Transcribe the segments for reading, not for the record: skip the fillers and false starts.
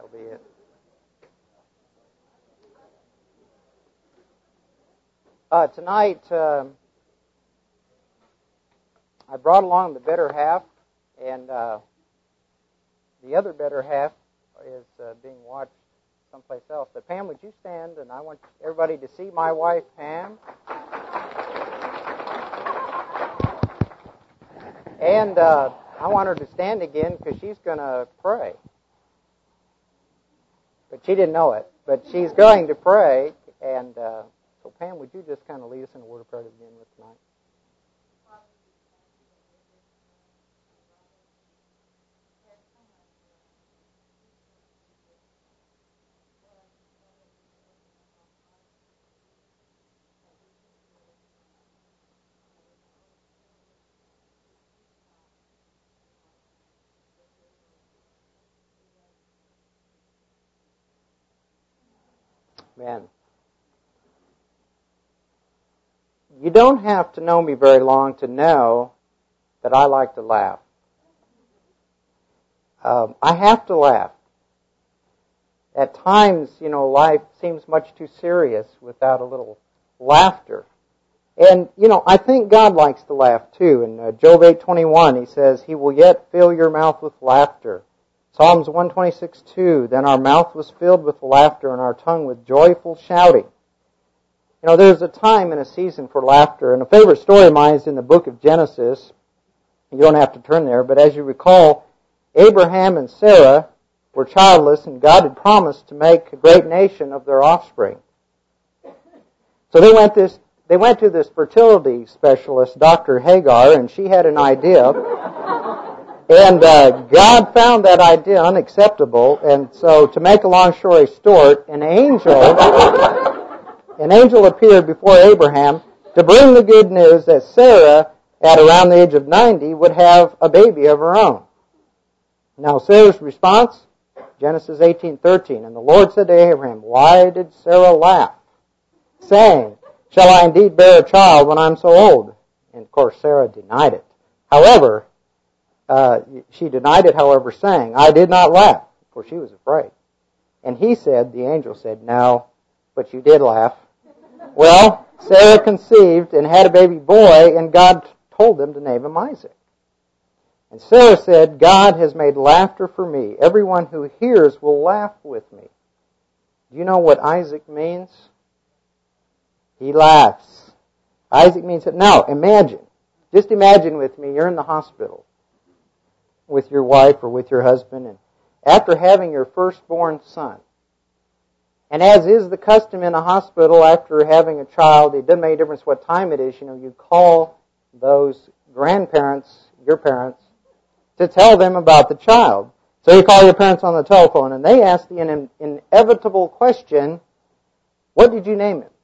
That'll be it. Tonight, I brought along the better half, and the other better half is being watched someplace else. But Pam, would you stand? And I want everybody to see my wife, Pam. And I want her to stand again because she's going to pray. But she didn't know it. But she's going to pray. And so, Pam, would you just kind of lead us in a word of prayer to begin with tonight? Amen. You don't have to know me very long to know that I like to laugh. I have to laugh. At times, life seems much too serious without a little laughter. And, I think God likes to laugh too. In Job 8:21, he says, He will yet fill your mouth with laughter. Psalms 126:2, then our mouth was filled with laughter and our tongue with joyful shouting. There's a time and a season for laughter. And a favorite story of mine is in the book of Genesis. You don't have to turn there, but as you recall, Abraham and Sarah were childless, and God had promised to make a great nation of their offspring. So they went to this fertility specialist, Dr. Hagar, and she had an idea. And God found that idea unacceptable, and so to make a long story short, an angel appeared before Abraham to bring the good news that Sarah, at around the age of 90, would have a baby of her own. Now Sarah's response, Genesis 18:13, and the Lord said to Abraham, why did Sarah laugh, saying, shall I indeed bear a child when I'm so old? And of course Sarah denied it. However, she denied it, saying, I did not laugh, for she was afraid. And the angel said, no, but you did laugh. Well, Sarah conceived and had a baby boy, and God told them to name him Isaac. And Sarah said, God has made laughter for me. Everyone who hears will laugh with me. Do you know what Isaac means? He laughs. Isaac means that. Now, just imagine with me, you're in the hospital with your wife or with your husband, and after having your firstborn son. And as is the custom in a hospital after having a child, it doesn't make a difference what time it is, you call those grandparents, your parents, to tell them about the child. So you call your parents on the telephone and they ask the inevitable question, what did you name him?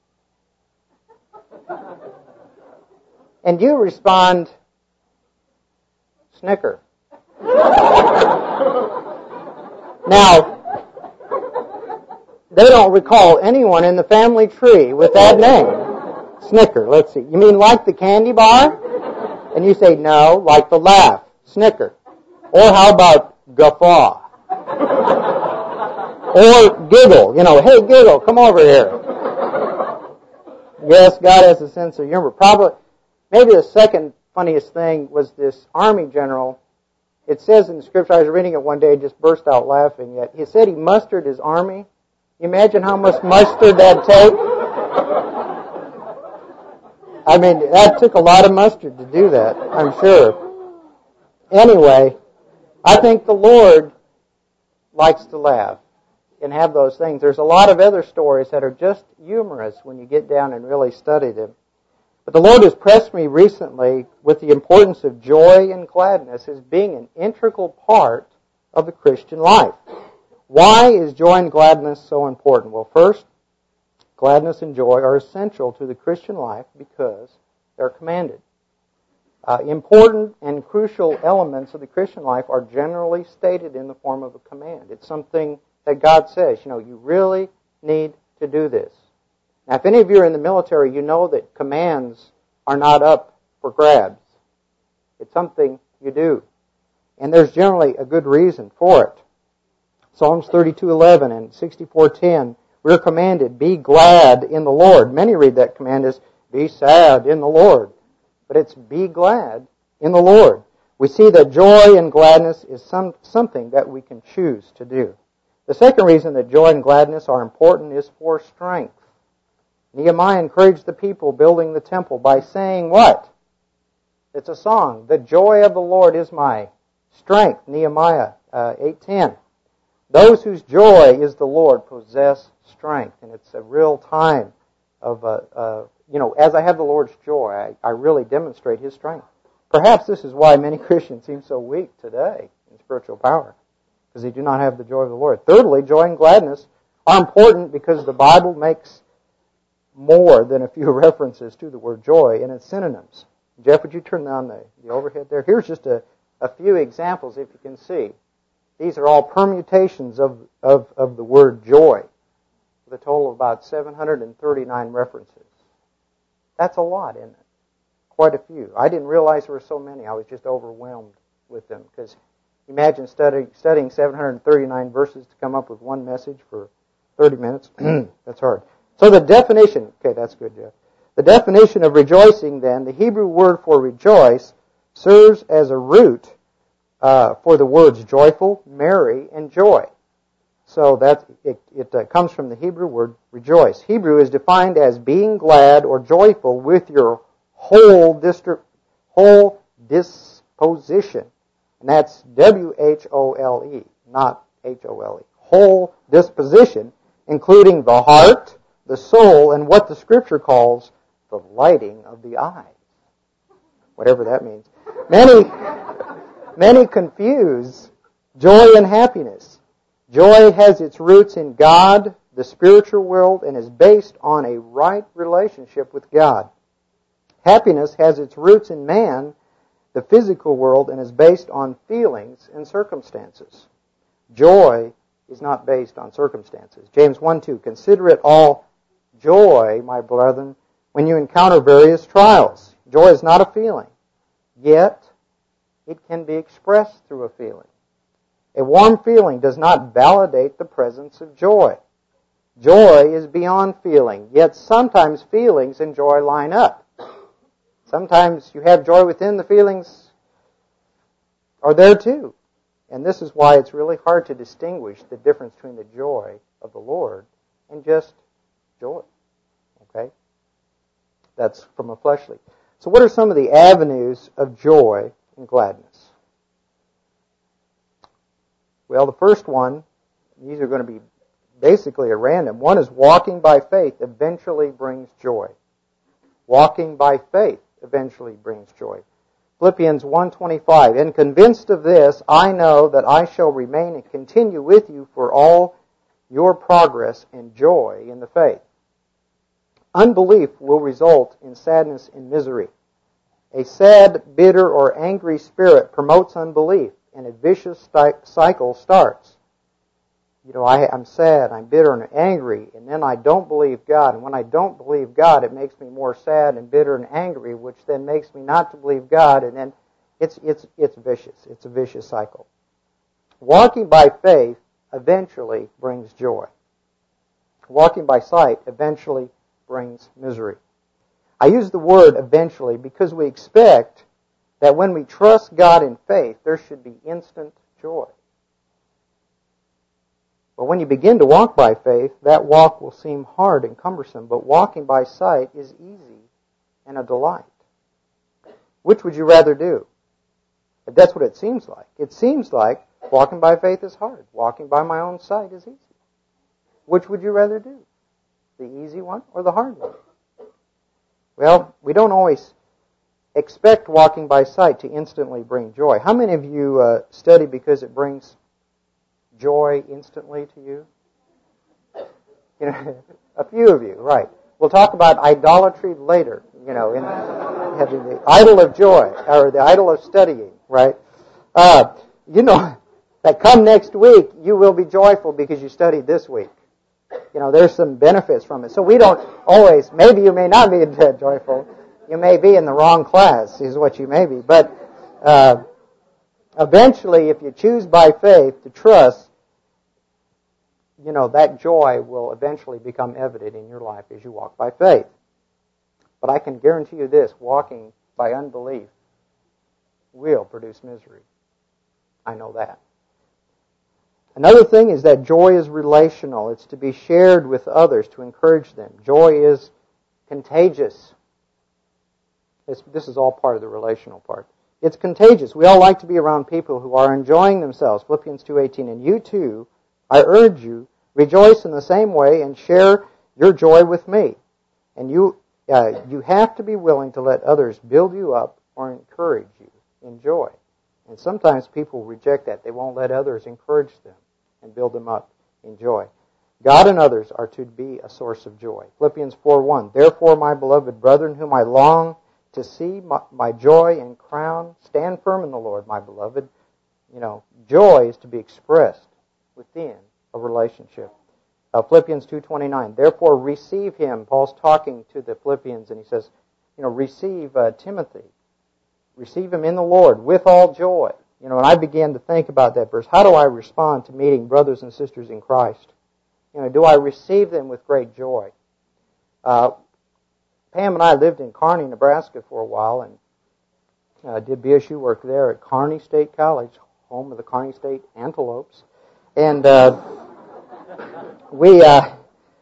And you respond, Snicker. Now, they don't recall anyone in the family tree with that name. Snicker, let's see. You mean like the candy bar? And you say, no, like the laugh. Snicker. Or how about guffaw? Or giggle. Hey, giggle, come over here. Yes, God has a sense of humor. Maybe the second funniest thing was this army general. It says in the scripture, I was reading it one day, just burst out laughing. Yet he said he mustered his army. You imagine how much mustard that take? That took a lot of mustard to do that, I'm sure. Anyway, I think the Lord likes to laugh and have those things. There's a lot of other stories that are just humorous when you get down and really study them. But the Lord has pressed me recently with the importance of joy and gladness as being an integral part of the Christian life. Why is joy and gladness so important? Well, first, gladness and joy are essential to the Christian life because they're commanded. Important and crucial elements of the Christian life are generally stated in the form of a command. It's something that God says, you really need to do this. Now, if any of you are in the military, you know that commands are not up for grabs. It's something you do. And there's generally a good reason for it. Psalms 32:11 and 64:10, we're commanded, be glad in the Lord. Many read that command as, be sad in the Lord. But it's be glad in the Lord. We see that joy and gladness is something that we can choose to do. The second reason that joy and gladness are important is for strength. Nehemiah encouraged the people building the temple by saying what? It's a song. The joy of the Lord is my strength. Nehemiah 8:10. Those whose joy is the Lord possess strength. And it's a real time of, as I have the Lord's joy, I really demonstrate His strength. Perhaps this is why many Christians seem so weak today in spiritual power, because they do not have the joy of the Lord. Thirdly, joy and gladness are important because the Bible makes more than a few references to the word joy in its synonyms. Jeff, would you turn on the overhead there? Here's just a few examples, if you can see. These are all permutations of the word joy, with a total of about 739 references. That's a lot, isn't it? Quite a few. I didn't realize there were so many. I was just overwhelmed with them, because imagine studying 739 verses to come up with one message for 30 minutes. That's hard. So the definition, okay, that's good, Jeff. The definition of rejoicing, then, the Hebrew word for rejoice serves as a root for the words joyful, merry, and joy. So that it comes from the Hebrew word rejoice. Hebrew is defined as being glad or joyful with your whole disposition. And that's W-H-O-L-E, not H-O-L-E. Whole disposition, including the heart, the soul, and what the Scripture calls the lighting of the eyes. Whatever that means. Many confuse joy and happiness. Joy has its roots in God, the spiritual world, and is based on a right relationship with God. Happiness has its roots in man, the physical world, and is based on feelings and circumstances. Joy is not based on circumstances. James 1:2, consider it all joy, my brethren, when you encounter various trials. Joy is not a feeling, yet it can be expressed through a feeling. A warm feeling does not validate the presence of joy. Joy is beyond feeling, yet sometimes feelings and joy line up. Sometimes you have joy within, the feelings are there too. And this is why it's really hard to distinguish the difference between the joy of the Lord and just joy. Okay? That's from a fleshly. So what are some of the avenues of joy and gladness? Well, the first one, these are going to be basically at random. One is walking by faith eventually brings joy. Walking by faith eventually brings joy. Philippians 1:25, and convinced of this, I know that I shall remain and continue with you for all your progress and joy in the faith. Unbelief will result in sadness and misery. A sad, bitter, or angry spirit promotes unbelief, and a vicious cycle starts. I'm sad, I'm bitter and angry, and then I don't believe God. And when I don't believe God, it makes me more sad and bitter and angry, which then makes me not to believe God, and then it's vicious. It's a vicious cycle. Walking by faith eventually brings joy. Walking by sight eventually brings misery. I use the word eventually because we expect that when we trust God in faith, there should be instant joy. But when you begin to walk by faith, that walk will seem hard and cumbersome, but walking by sight is easy and a delight. Which would you rather do? But that's what it seems like. It seems like walking by faith is hard. Walking by my own sight is easy. Which would you rather do? The easy one or the hard one? Well, we don't always expect walking by sight to instantly bring joy. How many of you study because it brings joy instantly to you? A few of you, right. We'll talk about idolatry later, in having the idol of joy, or the idol of studying, right? That come next week, you will be joyful because you studied this week. There's some benefits from it. So we don't always, maybe you may not be joyful. You may be in the wrong class, is what you may be. But eventually, if you choose by faith to trust, that joy will eventually become evident in your life as you walk by faith. But I can guarantee you this, walking by unbelief will produce misery. I know that. Another thing is that joy is relational. It's to be shared with others, to encourage them. Joy is contagious. This is all part of the relational part. It's contagious. We all like to be around people who are enjoying themselves. Philippians 2:18, and you too, I urge you, rejoice in the same way and share your joy with me. And you have to be willing to let others build you up or encourage you in joy. And sometimes people reject that. They won't let others encourage them and build them up in joy. God and others are to be a source of joy. Philippians 4:1, therefore, my beloved brethren, whom I long to see my joy and crown, stand firm in the Lord, my beloved. Joy is to be expressed within a relationship. Philippians 2:29, therefore receive him. Paul's talking to the Philippians and he says, receive Timothy. Receive him in the Lord with all joy. And I began to think about that verse. How do I respond to meeting brothers and sisters in Christ? Do I receive them with great joy? Pam and I lived in Kearney, Nebraska for a while and did BSU work there at Kearney State College, home of the Kearney State Antelopes. And we got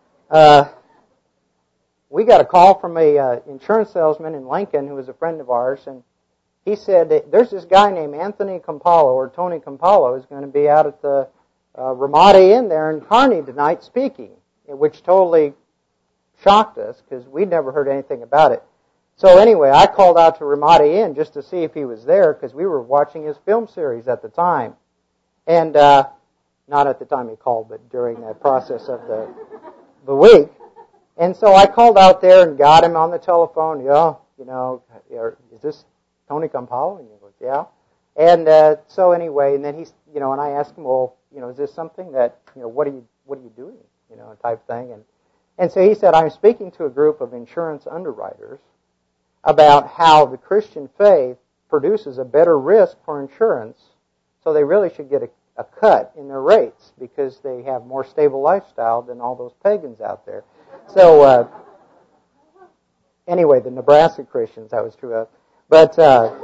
a call from a insurance salesman in Lincoln who was a friend of ours, and he said that there's this guy named Anthony Campolo, or Tony Campolo, is going to be out at the Ramada Inn there in Kearney tonight speaking, which totally shocked us because we'd never heard anything about it. So anyway, I called out to Ramada Inn just to see if he was there because we were watching his film series at the time. And not at the time he called, but during that process of the week. And so I called out there and got him on the telephone. Is this Tony Campolo? And he goes, yeah. And so anyway, and then he's, and I asked him, well, is this something that, what are you doing, type thing. And so he said, I'm speaking to a group of insurance underwriters about how the Christian faith produces a better risk for insurance, so they really should get a cut in their rates because they have more stable lifestyle than all those pagans out there. So anyway, the Nebraska Christians, that was true of. But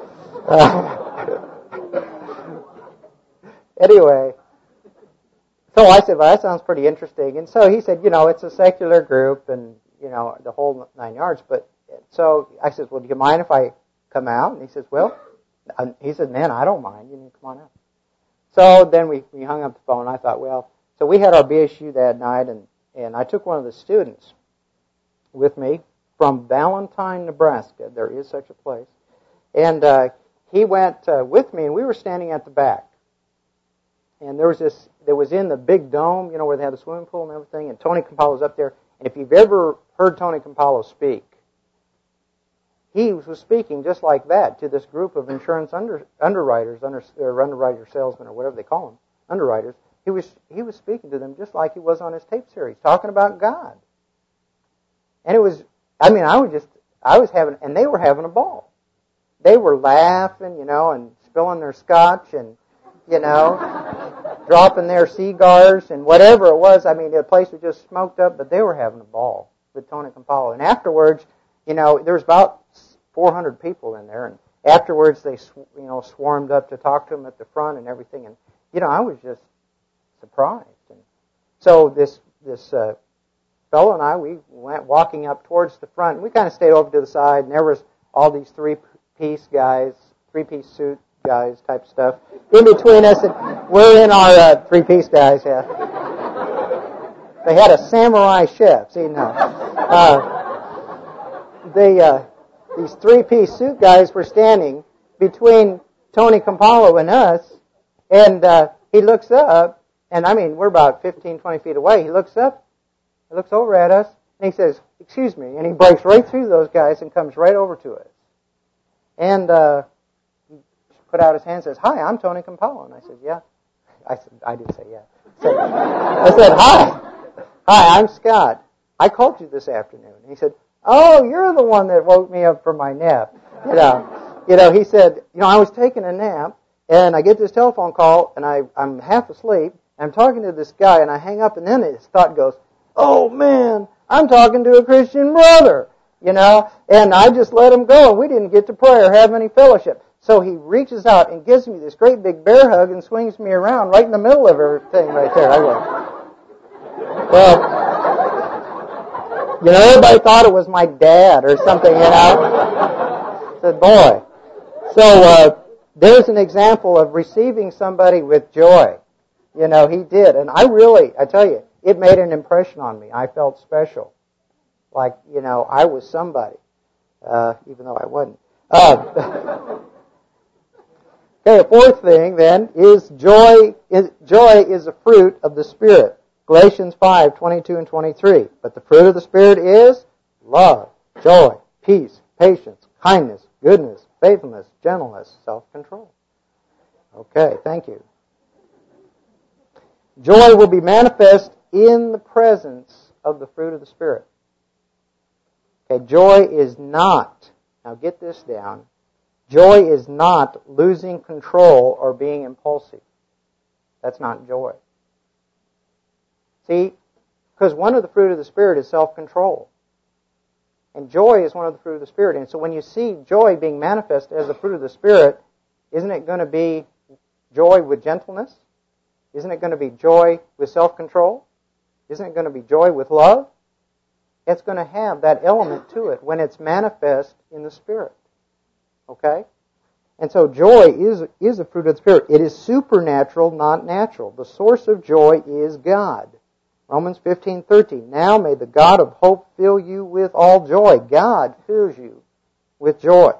anyway, so I said, well, that sounds pretty interesting. And so he said, it's a secular group and, the whole 9 yards. But so I said, well, do you mind if I come out? And he says, well, he said, man, I don't mind. You can come on out. So then we hung up the phone. I thought, well, so we had our BSU that night, and I took one of the students with me from Valentine, Nebraska. There is such a place. And he went with me, and we were standing at the back. And there was in the big dome, where they had the swimming pool and everything, and Tony Campolo was up there. And if you've ever heard Tony Campolo speak, he was speaking just like that to this group of insurance underwriters, or underwriter salesmen, or whatever they call them, underwriters. He was speaking to them just like he was on his tape series, talking about God. And it was, I was having, and they were having a ball. They were laughing, and spilling their scotch and, dropping their cigars and whatever it was. The place was just smoked up, but they were having a ball with Tony Campolo. And afterwards, there was about 400 people in there, and afterwards they, swarmed up to talk to him at the front and everything. And, I was just surprised. And so this fellow and I, we went walking up towards the front, and we kind of stayed over to the side, and there was all these three-piece suit guys type stuff in between us, and we're in our three-piece guys, yeah. They had a samurai chef, see, no. These three-piece suit guys were standing between Tony Campolo and us, and he looks up, and we're about 15, 20 feet away. He looks up, he looks over at us, and he says, excuse me, and he breaks right through those guys and comes right over to us. And he put out his hand and says, hi, I'm Tony Campolo. And I said, yeah. I did say yeah. I said, hi, I'm Scott. I called you this afternoon. And he said, oh, you're the one that woke me up from my nap. He said, I was taking a nap, and I get this telephone call, and I'm half asleep, I'm talking to this guy, and I hang up, and then his thought goes, oh, man, I'm talking to a Christian brother, and I just let him go, and we didn't get to pray or have any fellowship. So he reaches out and gives me this great big bear hug and swings me around right in the middle of everything right there. I go, well, everybody thought it was my dad or something, I said, boy. So there's an example of receiving somebody with joy. He did. And I tell you, it made an impression on me. I felt special. Like, I was somebody, even though I wasn't. Okay, a fourth thing then is joy. Joy is a fruit of the Spirit. Galatians 5:22 and 23. But the fruit of the Spirit is love, joy, peace, patience, kindness, goodness, faithfulness, gentleness, self-control. Okay, thank you. Joy will be manifest in the presence of the fruit of the Spirit. Okay, joy is not, now get this down, joy is not losing control or being impulsive. That's not joy. See, because one of the fruit of the Spirit is self-control. And joy is one of the fruit of the Spirit. And so when you see joy being manifest as a fruit of the Spirit, isn't it going to be joy with gentleness? Isn't it going to be joy with self-control? Isn't it going to be joy with love? It's going to have that element to it when it's manifest in the Spirit. Okay? And so joy is a fruit of the Spirit. It is supernatural, not natural. The source of joy is God. Romans 15:13. Now may the God of hope fill you with all joy. God fills you with joy.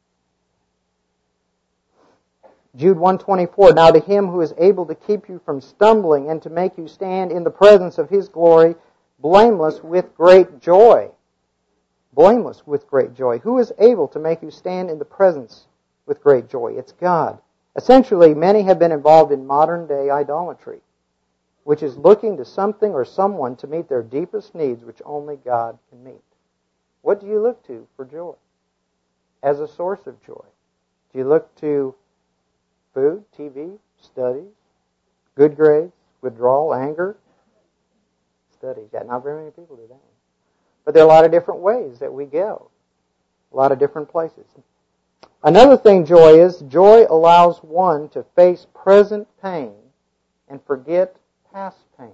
Jude 1:24. Now to Him who is able to keep you from stumbling and to make you stand in the presence of His glory, blameless with great joy. Blameless with great joy. Who is able to make you stand in the presence with great joy? It's God. Essentially, many have been involved in modern day idolatry, which is looking to something or someone to meet their deepest needs, which only God can meet. What do you look to for joy? As a source of joy? Do you look to food, TV, studies, good grades, withdrawal, anger? Studies. Yeah, not very many people do that one. But there are a lot of different ways that we go. A lot of different places. Another thing joy is, joy allows one to face present pain and forget past pain.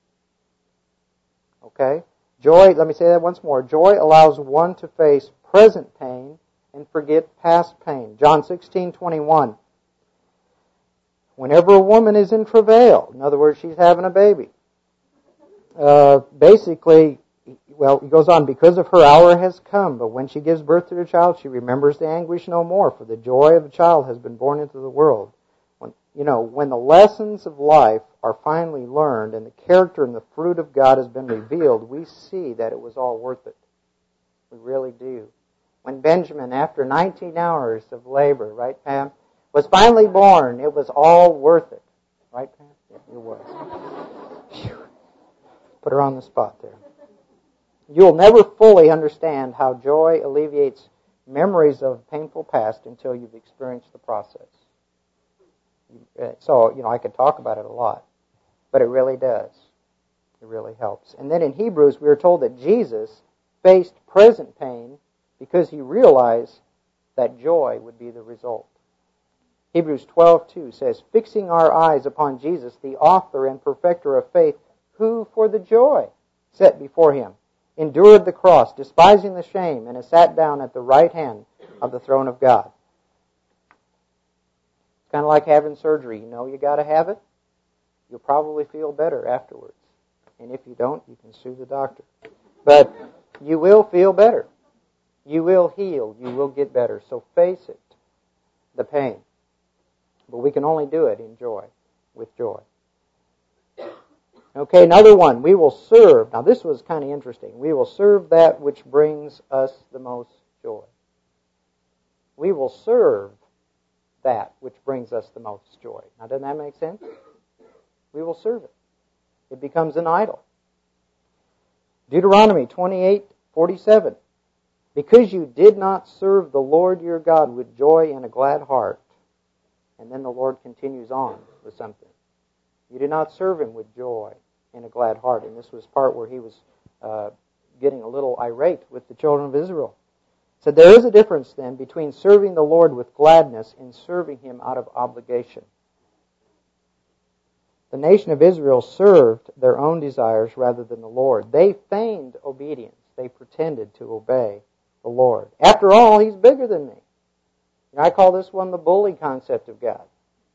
Okay? Joy, let me say that once more. Joy allows one to face present pain and forget past pain. John 16:21. Whenever a woman is in travail, in other words, she's having a baby, basically, well, he goes on, because of her hour has come, but when she gives birth to her child, she remembers the anguish no more, for the joy of the child has been born into the world. When the lessons of life are finally learned and the character and the fruit of God has been revealed, we see that it was all worth it. We really do. When Benjamin, after 19 hours of labor, right, Pam, was finally born, it was all worth it. Right, Pam? Yeah, it was. Put her on the spot there. You'll never fully understand how joy alleviates memories of painful past until you've experienced the process. So, I could talk about it a lot, but it really does. It really helps. And then in Hebrews, we are told that Jesus faced present pain because he realized that joy would be the result. Hebrews 12:2 says, fixing our eyes upon Jesus, the author and perfecter of faith, who for the joy set before him endured the cross, despising the shame, and has sat down at the right hand of the throne of God. It's kind of like having surgery. You got to have it. You'll probably feel better afterwards. And if you don't, you can sue the doctor. But you will feel better. You will heal. You will get better. So face it, the pain. But we can only do it in joy, with joy. Okay, another one. We will serve. Now this was kind of interesting. We will serve that which brings us the most joy. We will serve that which brings us the most joy. Now doesn't that make sense? We will serve it. It becomes an idol. Deuteronomy 28:47. Because you did not serve the Lord your God with joy and a glad heart. And then the Lord continues on with something. You did not serve him with joy and a glad heart. And this was part where he was getting a little irate with the children of Israel. So there is a difference then between serving the Lord with gladness and serving him out of obligation. The nation of Israel served their own desires rather than the Lord. They feigned obedience. They pretended to obey the Lord. After all, he's bigger than me. And I call this one the bully concept of God.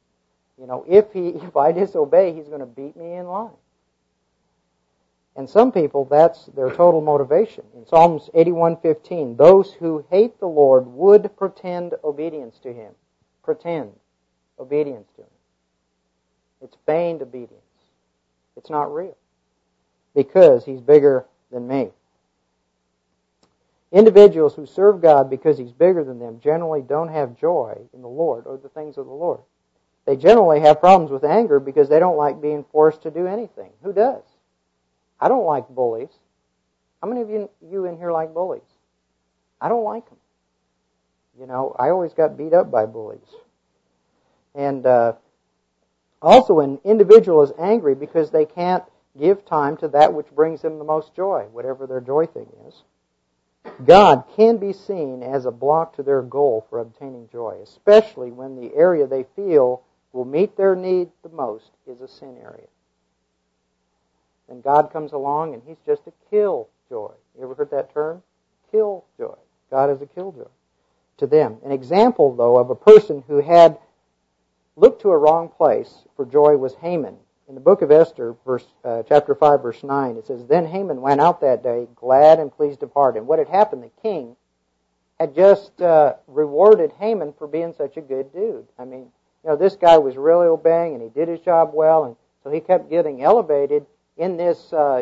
If I disobey, he's going to beat me in line. And some people, that's their total motivation. In Psalms 81:15, those who hate the Lord would pretend obedience to him. Pretend obedience to him. It's feigned obedience. It's not real. Because he's bigger than me. Individuals who serve God because he's bigger than them generally don't have joy in the Lord or the things of the Lord. They generally have problems with anger because they don't like being forced to do anything. Who does? I don't like bullies. How many of you in here like bullies? I don't like them. I always got beat up by bullies. And also an individual is angry because they can't give time to that which brings them the most joy, whatever their joy thing is. God can be seen as a block to their goal for obtaining joy, especially when the area they feel will meet their need the most is a sin area. Then God comes along and he's just a killjoy. You ever heard that term? Killjoy. God is a killjoy to them. An example, though, of a person who had looked to a wrong place for joy was Haman. In the book of Esther, chapter 5, verse 9, it says, Then Haman went out that day, glad and pleased of heart. And what had happened, the king had just rewarded Haman for being such a good dude. I mean, this guy was really obeying, and he did his job well, and so he kept getting elevated in this,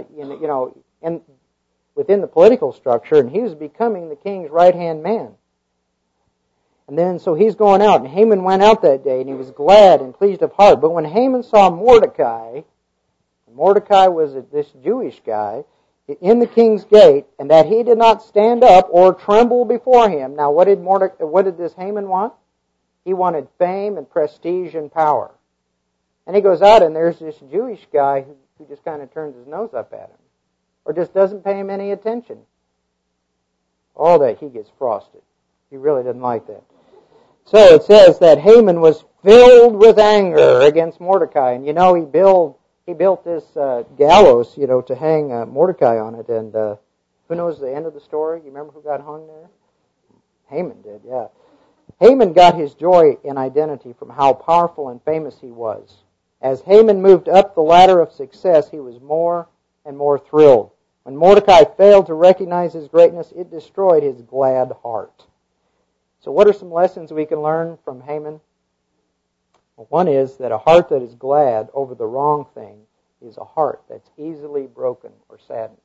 within the political structure, and he was becoming the king's right-hand man. And then, so he's going out, and Haman went out that day, and he was glad and pleased of heart. But when Haman saw Mordecai was this Jewish guy, in the king's gate, and that he did not stand up or tremble before him. Now, what did this Haman want? He wanted fame and prestige and power. And he goes out, and there's this Jewish guy who just kind of turns his nose up at him, or just doesn't pay him any attention. Oh, that he gets frosted. He really didn't like that. So it says that Haman was filled with anger against Mordecai. And he built this gallows, to hang Mordecai on it. And who knows the end of the story? You remember who got hung there? Haman did, yeah. Haman got his joy and identity from how powerful and famous he was. As Haman moved up the ladder of success, he was more and more thrilled. When Mordecai failed to recognize his greatness, it destroyed his glad heart. So what are some lessons we can learn from Haman? Well, one is that a heart that is glad over the wrong thing is a heart that's easily broken or saddened.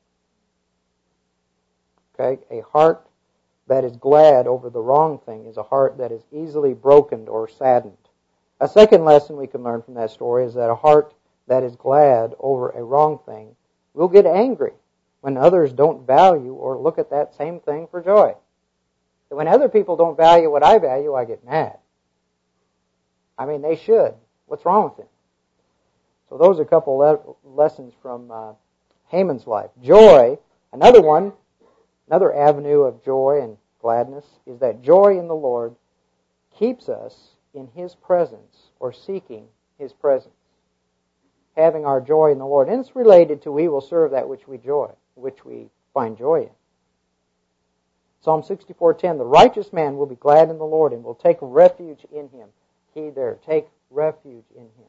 Okay? A heart that is glad over the wrong thing is a heart that is easily broken or saddened. A second lesson we can learn from that story is that a heart that is glad over a wrong thing will get angry when others don't value or look at that same thing for joy. When other people don't value what I value, I get mad. I mean, they should. What's wrong with them? So those are a couple lessons from Haman's life. Joy, another avenue of joy and gladness is that joy in the Lord keeps us in His presence or seeking His presence. Having our joy in the Lord. And it's related to we will serve that which we find joy in. Psalm 64:10, the righteous man will be glad in the Lord and will take refuge in Him. Key there, take refuge in Him.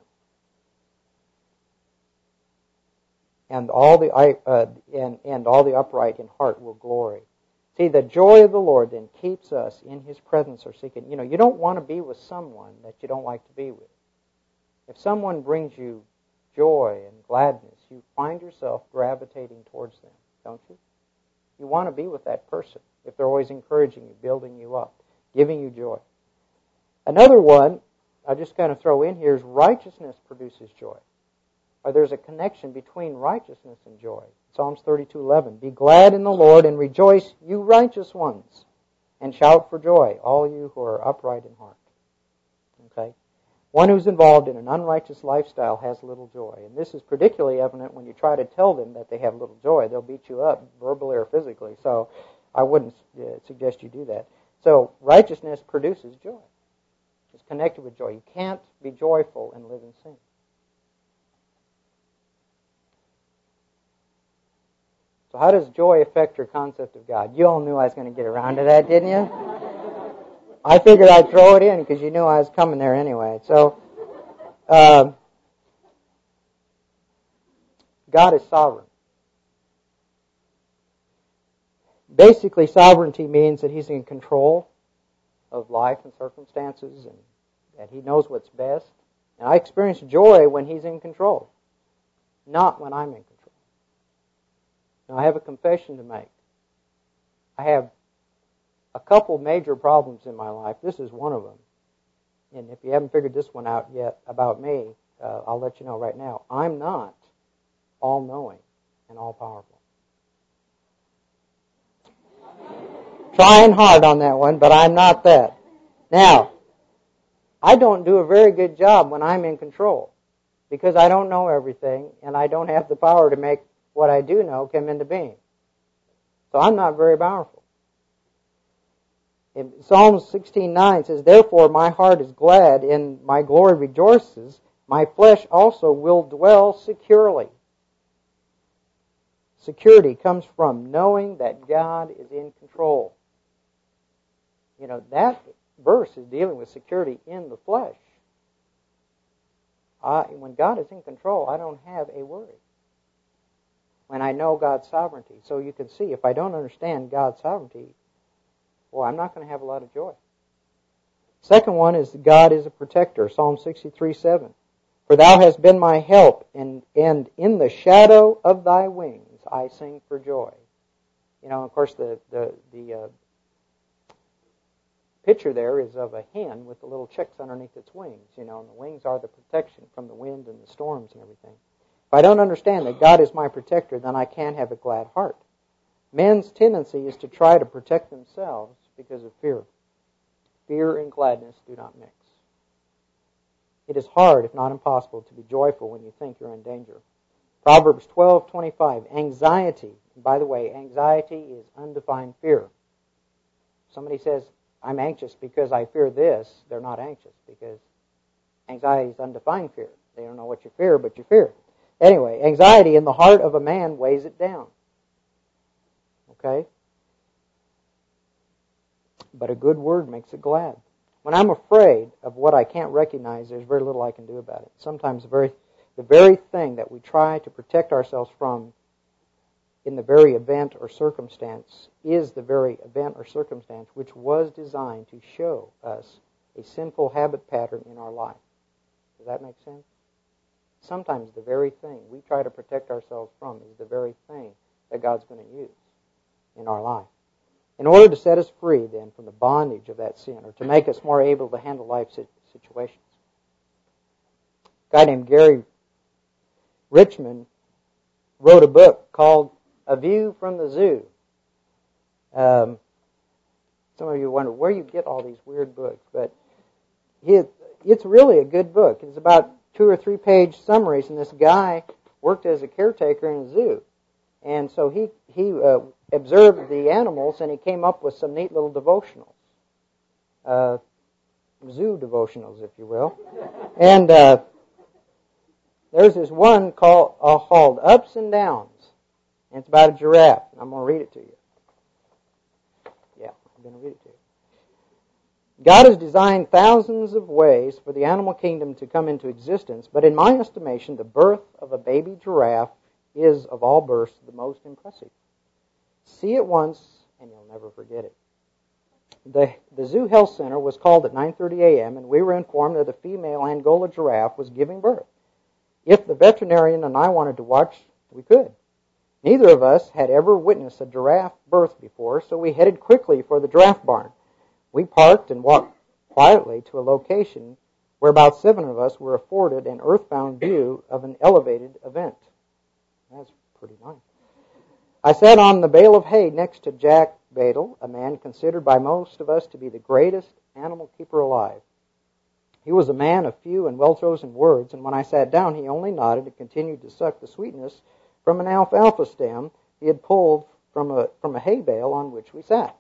And all the upright in heart will glory. See, the joy of the Lord then keeps us in His presence or seeking. You don't want to be with someone that you don't like to be with. If someone brings you joy and gladness, you find yourself gravitating towards them, don't you? You want to be with that person if they're always encouraging you, building you up, giving you joy. Another one I'll just kind of throw in here is righteousness produces joy. Or there's a connection between righteousness and joy. Psalms 32:11, be glad in the Lord and rejoice, you righteous ones, and shout for joy, all you who are upright in heart. Okay? One who's involved in an unrighteous lifestyle has little joy. And this is particularly evident when you try to tell them that they have little joy. They'll beat you up verbally or physically. So I wouldn't suggest you do that. So righteousness produces joy. It's connected with joy. You can't be joyful and live in sin. So how does joy affect your concept of God? You all knew I was going to get around to that, didn't you? I figured I'd throw it in because you knew I was coming there anyway. So, God is sovereign. Basically, sovereignty means that He's in control of life and circumstances and that He knows what's best. And I experience joy when He's in control, not when I'm in control. Now, I have a confession to make. I have a couple major problems in my life. This is one of them. And if you haven't figured this one out yet about me, I'll let you know right now. I'm not all-knowing and all-powerful. Trying hard on that one, but I'm not that. Now, I don't do a very good job when I'm in control because I don't know everything and I don't have the power to make what I do know come into being. So I'm not very powerful. In Psalms 16:9 says, "Therefore my heart is glad and my glory rejoices. My flesh also will dwell securely." Security comes from knowing that God is in control. You know, that verse is dealing with security in the flesh. When God is in control, I don't have a worry. When I know God's sovereignty. So you can see, if I don't understand God's sovereignty, well, I'm not going to have a lot of joy. Second one is God is a protector. Psalm 63:7. "For thou hast been my help, and in the shadow of thy wings I sing for joy." You know, of course, the picture there is of a hen with the little chicks underneath its wings. You know, and the wings are the protection from the wind and the storms and everything. If I don't understand that God is my protector, then I can't have a glad heart. Men's tendency is to try to protect themselves because of fear. Fear and gladness do not mix. It is hard, if not impossible, to be joyful when you think you're in danger. Proverbs 12:25, anxiety. And by the way, anxiety is undefined fear. Somebody says, "I'm anxious because I fear this." They're not anxious because anxiety is undefined fear. They don't know what you fear, but you fear. Anyway, anxiety in the heart of a man weighs it down. Okay? But a good word makes it glad. When I'm afraid of what I can't recognize, there's very little I can do about it. Sometimes the very thing that we try to protect ourselves from in the very event or circumstance is the very event or circumstance which was designed to show us a sinful habit pattern in our life. Does that make sense? Sometimes the very thing we try to protect ourselves from is the very thing that God's going to use in our life. In order to set us free, then, from the bondage of that sin, or to make us more able to handle life situations. A guy named Gary Richmond wrote a book called A View from the Zoo. Some of you wonder where you get all these weird books, but it's really a good book. It's about 2 or 3 page summaries, and this guy worked as a caretaker in a zoo. And so he observed the animals, and he came up with some neat little devotionals. Zoo devotionals, if you will. And there's this one called Ups and Downs. And it's about a giraffe. I'm going to read it to you. Yeah, I'm going to read it to you. God has designed thousands of ways for the animal kingdom to come into existence, but in my estimation, the birth of a baby giraffe is, of all births, the most impressive. See it once, and you'll never forget it. The Zoo Health Center was called at 9:30 a.m., and we were informed that a female Angola giraffe was giving birth. If the veterinarian and I wanted to watch, we could. Neither of us had ever witnessed a giraffe birth before, so we headed quickly for the giraffe barn. We parked and walked quietly to a location where about 7 of us were afforded an earthbound view of an elevated event. That's pretty nice. I sat on the bale of hay next to Jack Badel, a man considered by most of us to be the greatest animal keeper alive. He was a man of few and well-chosen words, and when I sat down, he only nodded and continued to suck the sweetness from an alfalfa stem he had pulled from a hay bale on which we sat.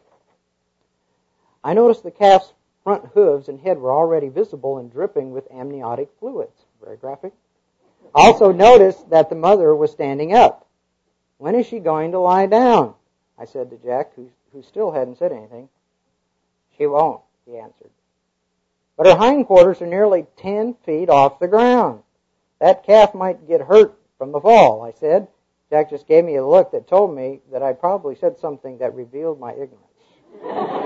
I noticed the calf's front hooves and head were already visible and dripping with amniotic fluids. Very graphic. I also noticed that the mother was standing up. When is she going to lie down? I said to Jack, who still hadn't said anything. She won't, he answered. But her hindquarters are nearly 10 feet off the ground. That calf might get hurt from the fall, I said. Jack just gave me a look that told me that I probably said something that revealed my ignorance.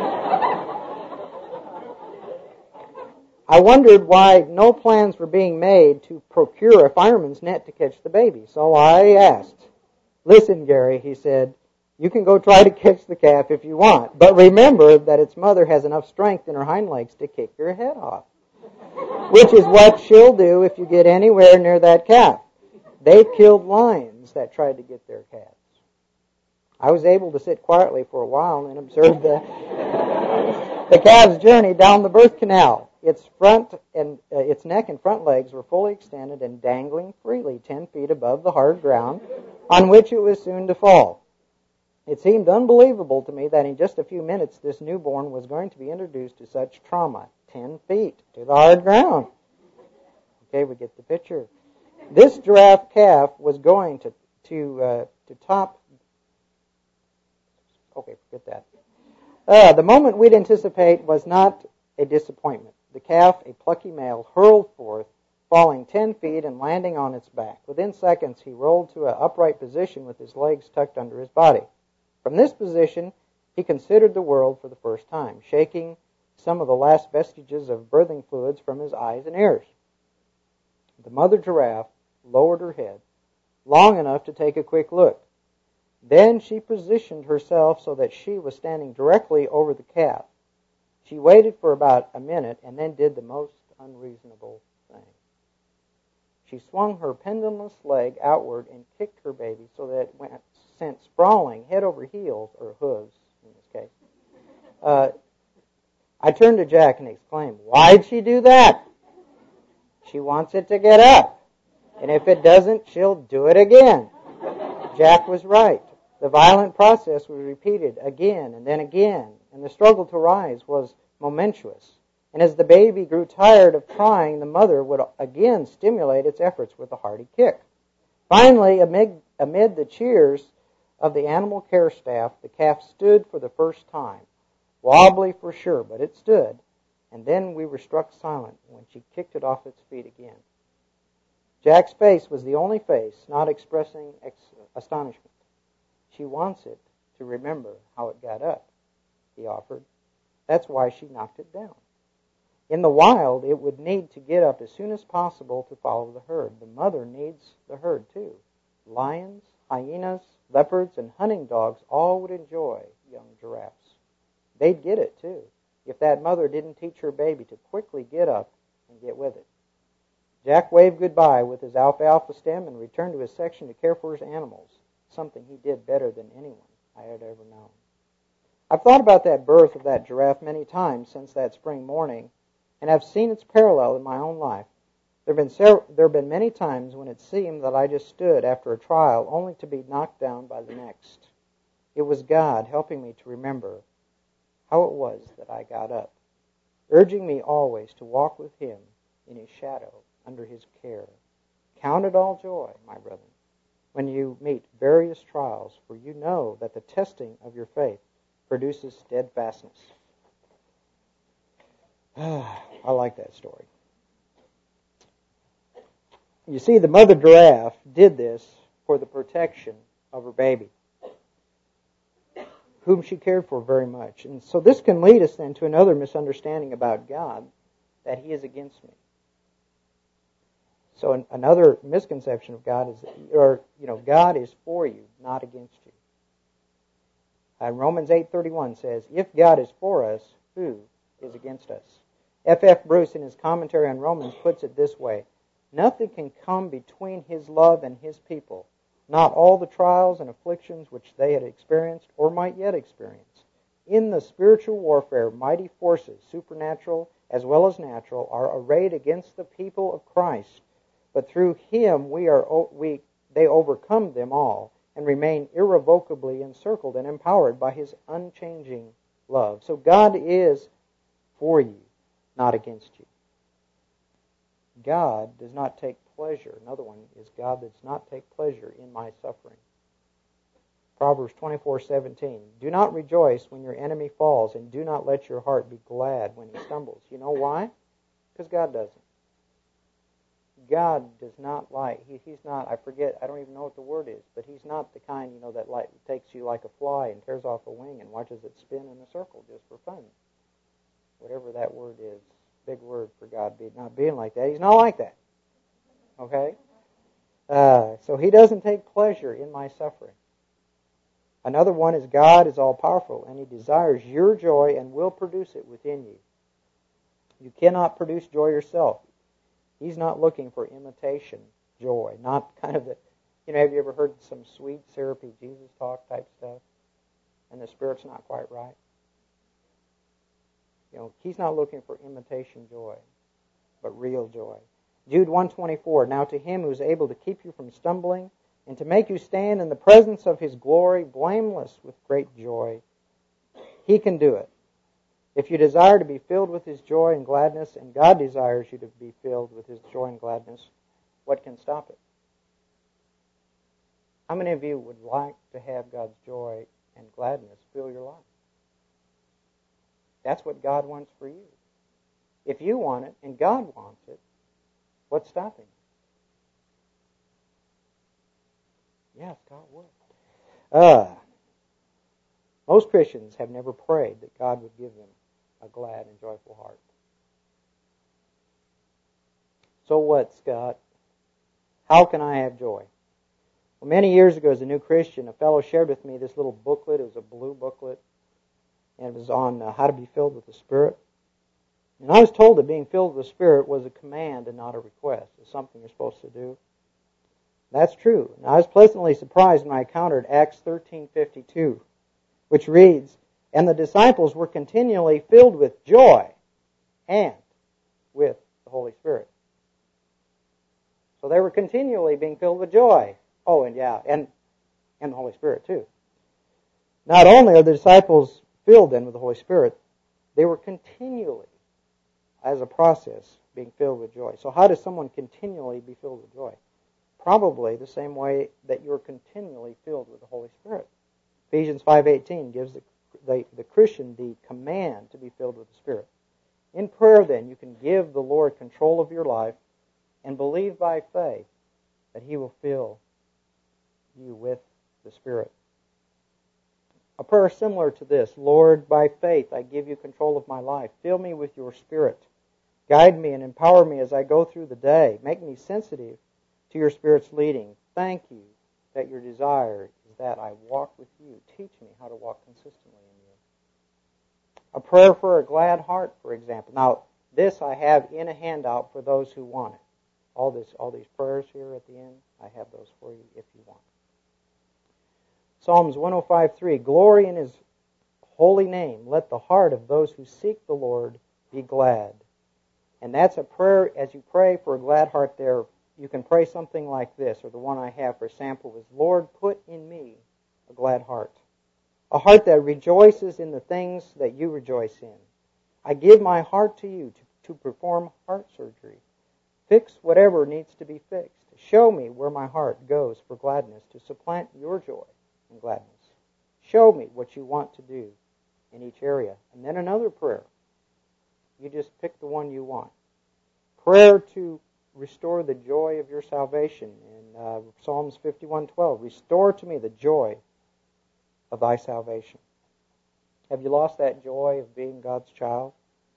I wondered why no plans were being made to procure a fireman's net to catch the baby. So I asked, "Listen, Gary," he said, "you can go try to catch the calf if you want, but remember that its mother has enough strength in her hind legs to kick your head off, which is what she'll do if you get anywhere near that calf." They've killed lions that tried to get their calves. I was able to sit quietly for a while and observe the calf's journey down the birth canal. Its neck and front legs were fully extended and dangling freely 10 feet above the hard ground on which it was soon to fall. It seemed unbelievable to me that in just a few minutes this newborn was going to be introduced to such trauma. 10 feet to the hard ground. Okay, we get the picture. This giraffe calf was going to top. Okay, forget that. The moment we'd anticipate was not a disappointment. The calf, a plucky male, hurled forth, falling 10 feet and landing on its back. Within seconds, he rolled to an upright position with his legs tucked under his body. From this position, he considered the world for the first time, shaking some of the last vestiges of birthing fluids from his eyes and ears. The mother giraffe lowered her head long enough to take a quick look. Then she positioned herself so that she was standing directly over the calf. She waited for about a minute and then did the most unreasonable thing. She swung her pendulous leg outward and kicked her baby so that it sent sprawling head over heels, or hooves in this case. I turned to Jack and exclaimed, "Why'd she do that?" "She wants it to get up. And if it doesn't, she'll do it again." Jack was right. The violent process was repeated again and then again, and the struggle to rise was momentous. And as the baby grew tired of trying, the mother would again stimulate its efforts with a hearty kick. Finally, amid the cheers of the animal care staff, the calf stood for the first time. Wobbly for sure, but it stood. And then we were struck silent when she kicked it off its feet again. Jack's face was the only face not expressing astonishment. "She wants it to remember how it got up," he offered. "That's why she knocked it down. In the wild, it would need to get up as soon as possible to follow the herd. The mother needs the herd too. Lions, hyenas, leopards, and hunting dogs all would enjoy young giraffes. They'd get it too if that mother didn't teach her baby to quickly get up and get with it." Jack waved goodbye with his alfalfa stem and returned to his section to care for his animals, something he did better than anyone I had ever known. I've thought about that birth of that giraffe many times since that spring morning, and have seen its parallel in my own life. There have been many times when it seemed that I just stood after a trial only to be knocked down by the next. It was God helping me to remember how it was that I got up, urging me always to walk with Him in His shadow, under His care. Count it all joy, my brethren, when you meet various trials, for you know that the testing of your faith produces steadfastness. I like that story. You see, the mother giraffe did this for the protection of her baby, whom she cared for very much. And so this can lead us then to another misunderstanding about God, that He is against me. So another misconception of God is, God is for you, not against you. Romans 8:31 says, "If God is for us, who is against us?" F.F. Bruce, in his commentary on Romans, puts it this way: "Nothing can come between His love and His people, not all the trials and afflictions which they had experienced or might yet experience. In the spiritual warfare, mighty forces, supernatural as well as natural, are arrayed against the people of Christ, but through Him they overcome them all and remain irrevocably encircled and empowered by His unchanging love. So God is for you, not against you. God does not take pleasure. Another one is God does not take pleasure in my suffering. Proverbs 24:17. Do not rejoice when your enemy falls, and do not let your heart be glad when he stumbles. You know why? Because God doesn't. God does not like, He's not, I don't even know what the word is, but He's not the kind, that takes you like a fly and tears off a wing and watches it spin in a circle just for fun. Whatever that word is, big word for God not being like that. He's not like that. Okay? So He doesn't take pleasure in my suffering. Another one is God is all-powerful, and He desires your joy and will produce it within you. You cannot produce joy yourself. He's not looking for imitation joy, not kind of the, have you ever heard some sweet, syrupy Jesus talk type stuff, and the spirit's not quite right? He's not looking for imitation joy, but real joy. Jude 1:24, now to Him who is able to keep you from stumbling and to make you stand in the presence of His glory, blameless with great joy. He can do it. If you desire to be filled with His joy and gladness, and God desires you to be filled with His joy and gladness, what can stop it? How many of you would like to have God's joy and gladness fill your life? That's what God wants for you. If you want it and God wants it, what's stopping you? Yes, God will. Most Christians have never prayed that God would give them a glad and joyful heart. So what, Scott? How can I have joy? Well, many years ago as a new Christian, a fellow shared with me this little booklet. It was a blue booklet, and it was on how to be filled with the Spirit. And I was told that being filled with the Spirit was a command and not a request. It's something you're supposed to do. That's true. And I was pleasantly surprised when I encountered Acts 13:52, which reads, and the disciples were continually filled with joy and with the Holy Spirit. So they were continually being filled with joy. Oh, and the Holy Spirit too. Not only are the disciples filled then with the Holy Spirit, they were continually, as a process, being filled with joy. So how does someone continually be filled with joy? Probably the same way that you're continually filled with the Holy Spirit. Ephesians 5:18 gives the Christian the command to be filled with the Spirit. In prayer, then, you can give the Lord control of your life and believe by faith that He will fill you with the Spirit. A prayer similar to this, Lord, by faith I give you control of my life. Fill me with your Spirit. Guide me and empower me as I go through the day. Make me sensitive to your Spirit's leading. Thank you that your desire is that I walk with you. Teach me how to walk consistently in you. A prayer for a glad heart, for example. Now, this I have in a handout for those who want it. All these prayers here at the end, I have those for you if you want. Psalms 105:3, glory in His holy name. Let the heart of those who seek the Lord be glad. And that's a prayer. As you pray for a glad heart there, you can pray something like this, or the one I have for sample is, Lord, put in me a glad heart. A heart that rejoices in the things that you rejoice in. I give my heart to you to perform heart surgery. Fix whatever needs to be fixed. Show me where my heart goes for gladness to supplant your joy and gladness. Show me what you want to do in each area. And then another prayer. You just pick the one you want. Prayer to restore the joy of your salvation. In Psalms 51:12, restore to me the joy of thy salvation. Have you lost that joy of being God's child?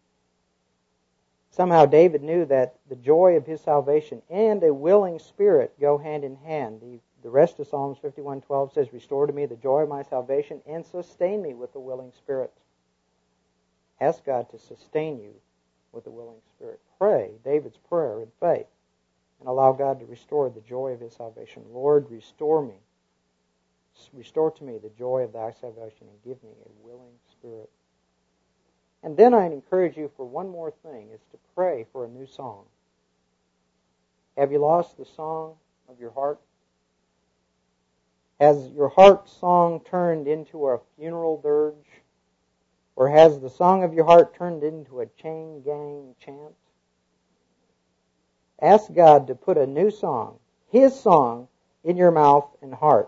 Somehow David knew that the joy of his salvation and a willing spirit go hand in hand. The rest of Psalms 51:12 says, restore to me the joy of my salvation and sustain me with a willing spirit. Ask God to sustain you with a willing spirit. Pray David's prayer in faith and allow God to restore the joy of His salvation. Lord, restore me. Restore to me the joy of thy salvation and give me a willing spirit. And then I'd encourage you for one more thing, is to pray for a new song. Have you lost the song of your heart? Has your heart song turned into a funeral dirge? Or has the song of your heart turned into a chain gang chant? Ask God to put a new song, His song, in your mouth and heart.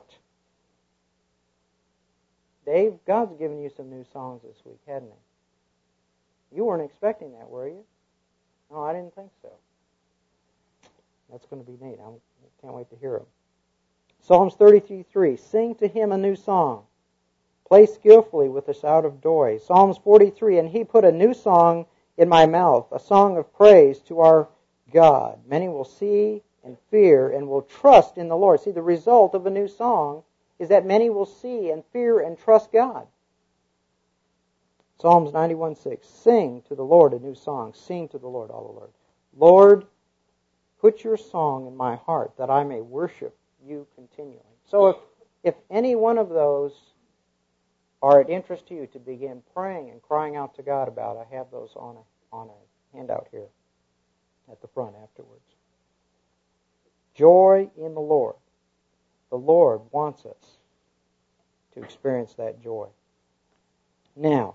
Dave, God's given you some new songs this week, hasn't He? You weren't expecting that, were you? No, I didn't think so. That's going to be neat. I can't wait to hear them. Psalms 33:3, sing to Him a new song. Play skillfully with a shout of joy. Psalms 43, and He put a new song in my mouth, a song of praise to our God. Many will see and fear and will trust in the Lord. See, the result of a new song is that many will see and fear and trust God. Psalms 91:6, sing to the Lord a new song. Sing to the Lord, all the Lord. Lord, put your song in my heart that I may worship you continually. So if any one of those are of interest to you to begin praying and crying out to God about, I have those on a handout here at the front afterwards. Joy in the Lord. The Lord wants us to experience that joy. Now,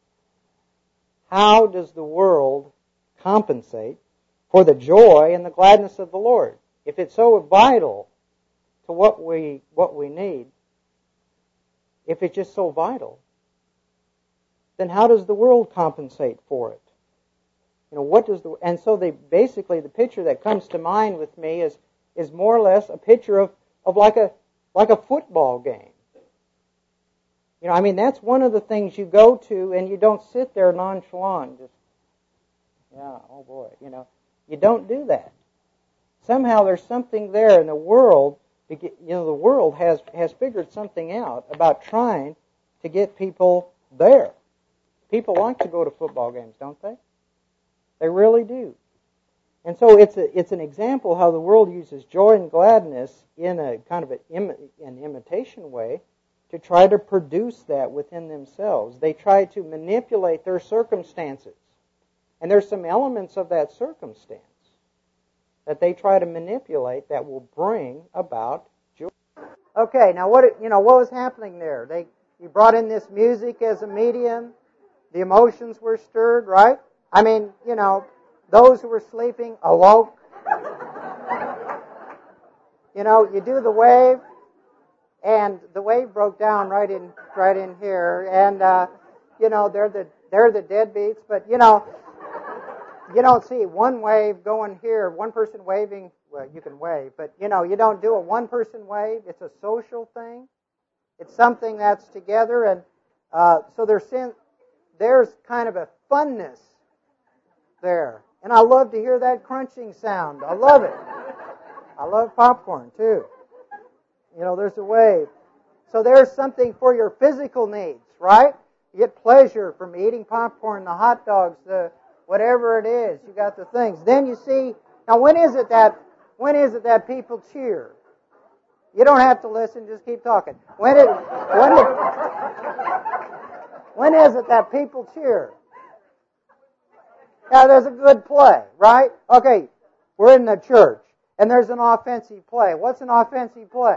how does the world compensate for the joy and the gladness of the Lord? If it's so vital to what we need, if it's just so vital, then how does the world compensate for it? You know, and so the picture that comes to mind with me is more or less a picture of like a football game. You know, I mean, that's one of the things you go to and you don't sit there nonchalant, just, yeah, oh boy, you know. You don't do that. Somehow there's something there in the world, you know, the world has figured something out about trying to get people there. People like to go to football games, don't they? They really do. And so it's an example how the world uses joy and gladness in a kind of an imitation way to try to produce that within themselves. They try to manipulate their circumstances. And there's some elements of that circumstance that they try to manipulate that will bring about joy. Okay, now what was happening there? You brought in this music as a medium. The emotions were stirred, right? I mean, you know, those who were sleeping awoke. You know, you do the wave, and the wave broke down right in here, and you know, they're the deadbeats, but you know, you don't see one wave going here, one person waving. Well, you can wave, but you know, you don't do a one-person wave. It's a social thing. It's something that's together, and so there's kind of a funness there. And I love to hear that crunching sound. I love it. I love popcorn too. You know, there's a wave. So there's something for your physical needs, right? You get pleasure from eating popcorn, the hot dogs, the whatever it is. You got the things. Then you see, now when is it that people cheer? You don't have to listen, just keep talking. When is it that people cheer? Now there's a good play, right? Okay, we're in the church, and there's an offensive play. What's an offensive play?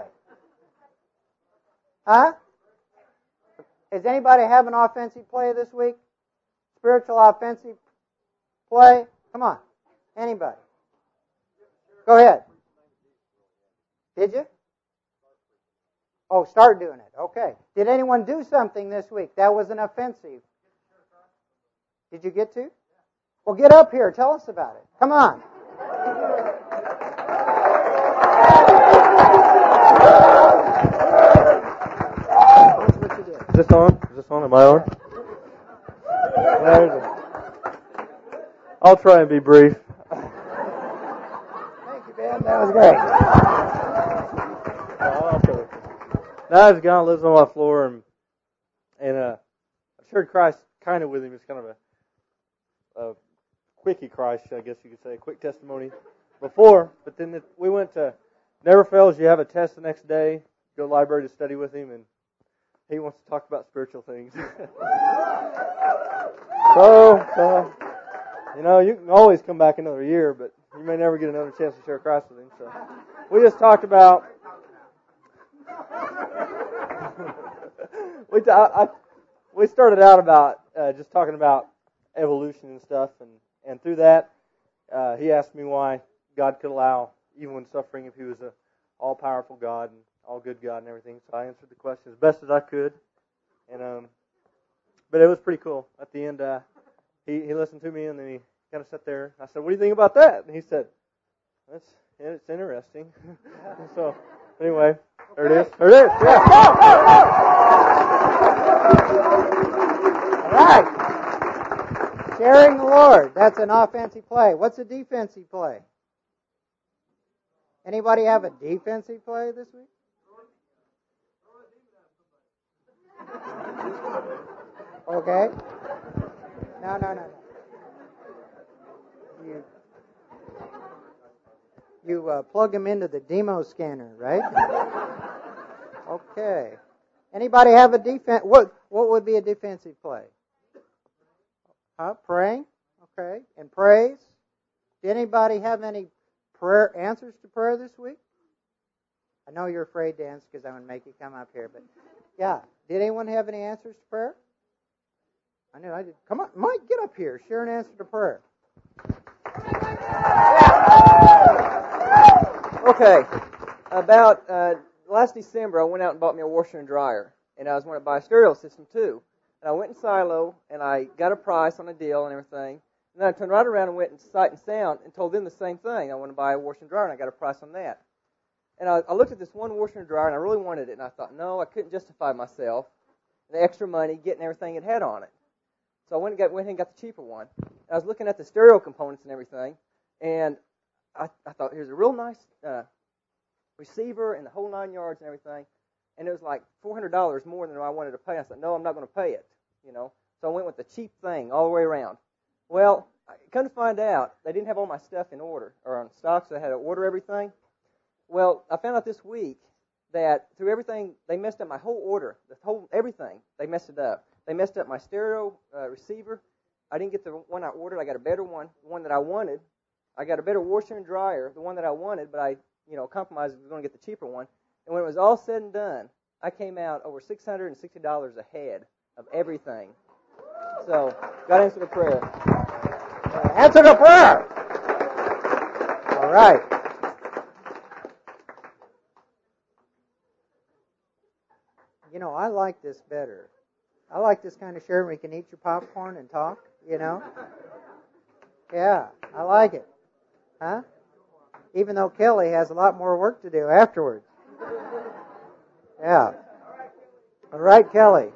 Huh? Does anybody have an offensive play this week? Spiritual offensive play? Come on. Anybody? Go ahead. Did you? Oh, start doing it. Okay. Did anyone do something this week that was an offensive? Did you get to? Well, get up here. Tell us about it. Come on. Is this on? Is this on? Am I on? I'll try and be brief. Thank you, Ben. That was great. Now I've gone lives on my floor, and I shared Christ kind of with him. It's kind of a quickie Christ, I guess you could say, a quick testimony before. But then we went to Never Fails. You have a test the next day. Go to the library to study with him, and he wants to talk about spiritual things. So, you can always come back another year, but you may never get another chance to share Christ with him. So, we just talked about. We started out about just talking about evolution and stuff, and through that, he asked me why God could allow evil and suffering if He was an all-powerful God and all-good God and everything. So I answered the question as best as I could, and but it was pretty cool. At the end, he listened to me, and then he kind of sat there. I said, "What do you think about that?" And he said, "It's interesting." So anyway, there it is. There it is. Yeah. All right. Sharing the Lord. That's an offensive play. What's a defensive play? Anybody have a defensive play this week? Okay. No. You plug them into the demo scanner, right? Okay. Anybody have a defense? What would be a defensive play? Praying. Okay. And praise. Did anybody have any prayer answers to prayer this week? I know you're afraid to answer because I'm going to make you come up here, but yeah. Did anyone have any answers to prayer? I knew I did. Come on, Mike, get up here. Share an answer to prayer. Okay. About last December, I went out and bought me a washer and dryer, and I was going to buy a stereo system too. And I went in Silo, and I got a price on a deal and everything. And then I turned right around and went in Sight and Sound and told them the same thing. I want to buy a washer and dryer, and I got a price on that. And I looked at this one washer and dryer, and I really wanted it. And I thought, no, I couldn't justify myself the extra money getting everything it had on it. So I went ahead and got the cheaper one. I was looking at the stereo components and everything, and I thought, here's a real nice receiver and the whole 9 yards and everything. And it was like $400 more than I wanted to pay. I said, no, I'm not going to pay it. So I went with the cheap thing all the way around. Well, I come to find out they didn't have all my stuff in order or on stock, so I had to order everything. Well, I found out this week that through everything, they messed up my whole order, everything. They messed it up. They messed up my stereo receiver. I didn't get the one I ordered. I got a better one, the one that I wanted. I got a better washer and dryer, the one that I wanted, but I, compromised. I was going to get the cheaper one. And when it was all said and done, I came out over $660 ahead of everything. So, got to answer the prayer. Answer the prayer. All right. I like this better. I like this kind of sharing where you can eat your popcorn and talk, Yeah, I like it. Huh? Even though Kelly has a lot more work to do afterwards. Yeah. All right, Kelly.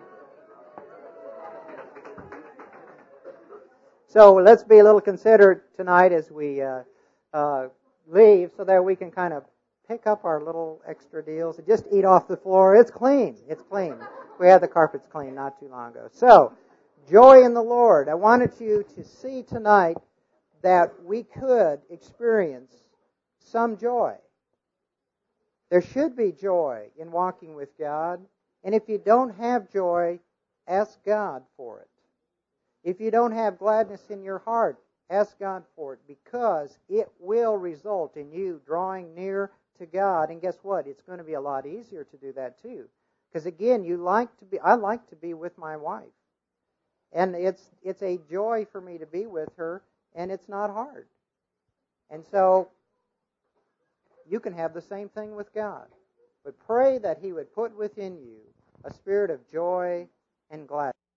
So let's be a little considerate tonight as we leave so that we can kind of pick up our little extra deals and just eat off the floor. It's clean. It's clean. We had the carpets cleaned not too long ago. So, joy in the Lord. I wanted you to see tonight that we could experience some joy. There should be joy in walking with God. And if you don't have joy, ask God for it. If you don't have gladness in your heart, ask God for it, because it will result in you drawing near to God. And guess what? It's going to be a lot easier to do that too. Because again, I like to be with my wife. And it's a joy for me to be with her, and it's not hard. And so you can have the same thing with God. But pray that He would put within you a spirit of joy and gladness.